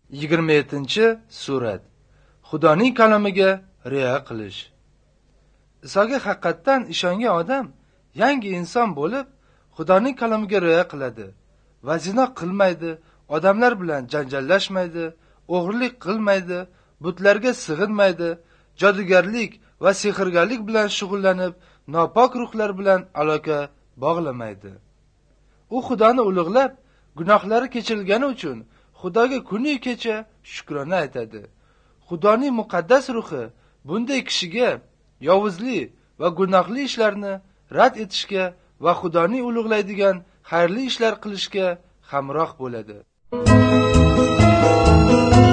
27-surat. Xudoning kalamiga rioya qilish. Isoga haqiqatdan ishongan odam yangi inson bo'lib, Xudoning kalamiga rioya qiladi va zino qilmaydi, odamlar bilan janjallashmaydi, o'g'rilik qilmaydi, butlarga sig'inmaydi, jodugarlik va sehrgarlik bilan shug'ullanib, nopok ruhlar bilan aloqa bog'lamaydi. U Xudoni ulug'lab, gunohlari kechirilgani uchun Xudoga kuni kecha shukrona aytadi. Xudoning muqaddas ruhi bunday kishiga yovuzlik va gunohli ishlarni rad etishga va Xudoni ulug'laydigan xayrli ishlar qilishga hamroh bo'ladi.